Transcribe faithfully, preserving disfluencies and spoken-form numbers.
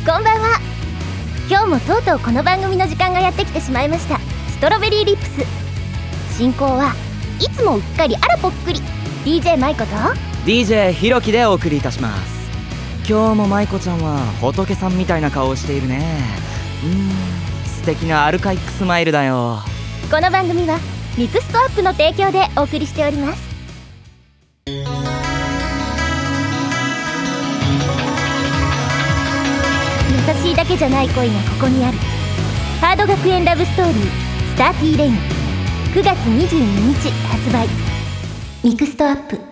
こんばんは。今日もとうとうこの番組の時間がやってきてしまいました。ストロベリーリップス進行はいつもうっかりあらぽっくり ディージェー マイコとディージェー ひろきでお送りいたします。今日もマイコちゃんは仏さんみたいな顔をしているね。うーん素敵なアルカイックスマイルだよ。 この番組はミクストアップの提供でお送りしております。優しいだけじゃない恋がここにある。ハード学園ラブストーリースターティーレインくがつにじゅうににち発売。ミクストアップ。